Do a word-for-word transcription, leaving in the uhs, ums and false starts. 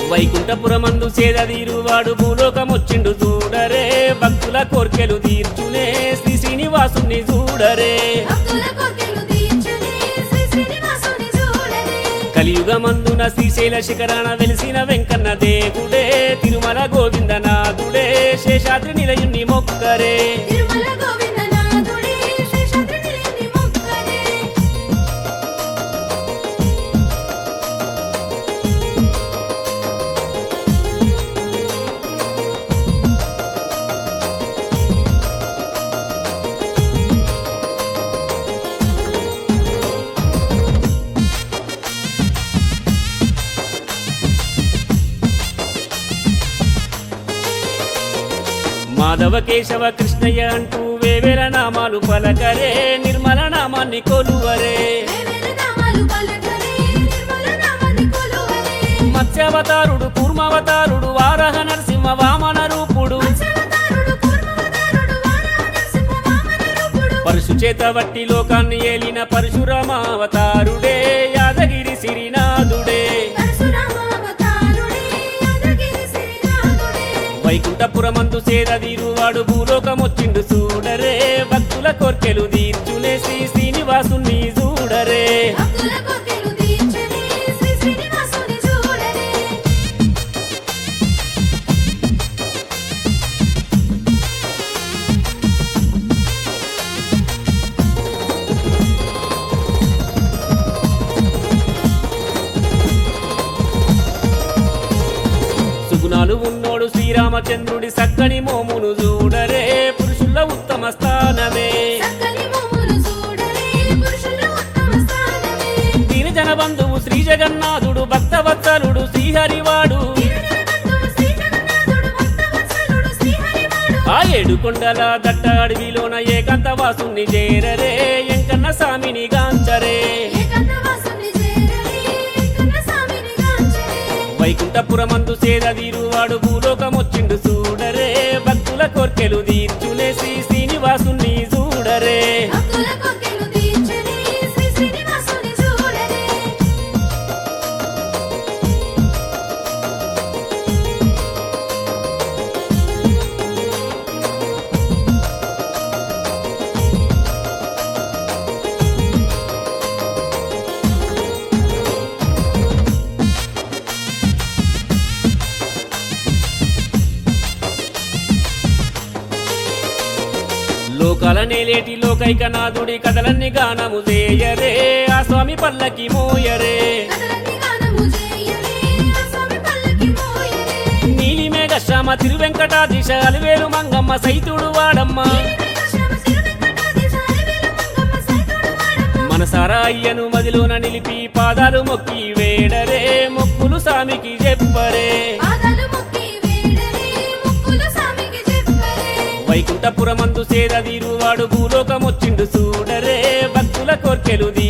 వైకుంఠపురమందు సేదదీరువాడు భూలోకమొచ్చిండు చూడరే భక్తుల కోర్కెలు తీర్చునే శ్రీ శ్రీనివాసుని చూడరే కలియుగమందున శ్రీశైల శిఖరాన వెలిసిన వెంకన్న దేవుడే తిరుమల గోవిందనాథుడే శేషాద్రి నిలయుని మొక్కరే మాధవ కేశవ కృష్ణయ్య అంటూ వేవేల నామాలు పలకరే నిర్మల నామాన్ని కొలువరే మత్స్యావతారుడు కూర్మావతారుడు వారహ నరసింహ వామన రూపుడు పరశు చేత వట్టి లోకాన్ని ఏలిన పరశురామావతారుడే యాదగిరి సిరినాథుడే వైకుంఠపురమందు సేదదీరువాడు భూలోకమొచ్చిండు చూడరే భక్తుల కోర్కెలు తీర్చునే శ్రీ శ్రీనివాసుని చూడరే సుగుణాలు ఉన్నోడు శ్రీరామచంద్రుడి సక్కని మోమును చూడరే పురుషుల ఉత్తమ స్థానమే దీని జనబంధువు శ్రీ జగన్నాథుడు భక్తవత్సలుడు శ్రీహరివాడు ఆ ఏడు కొండల దట్ట అడవిలోన ఏకాంత వాసుని చేరరే ఎంకన్న స్వామిని గాంచరే వైకుంఠపురమందు సేదదీరువాడు భూలోకమొచ్చిండు చూడరే భక్తుల కోర్కెలు తీర్చునే శ్రీ శ్రీనివాసుని చూడరే లోకాల నేలేటి లోకైకనాథుడి కథలన్నీ గానము చేయరే ఆ స్వామి పల్లకి మోయరే నీలి మేఘ శ్యామ తిరువెంకటాదిశ అలివేలు మంగమ్మ సైతుడు వాడమ్మ మనసారా అయ్యను మదిలోన నిలిపి పాదాలు మొక్కి వేడరే మొక్కులు స్వామికి చెప్పరే వైకుంఠపురమందు సేదదీరువాడు భూలోకమొచ్చిండు చూడరే భక్తుల కోర్కెలు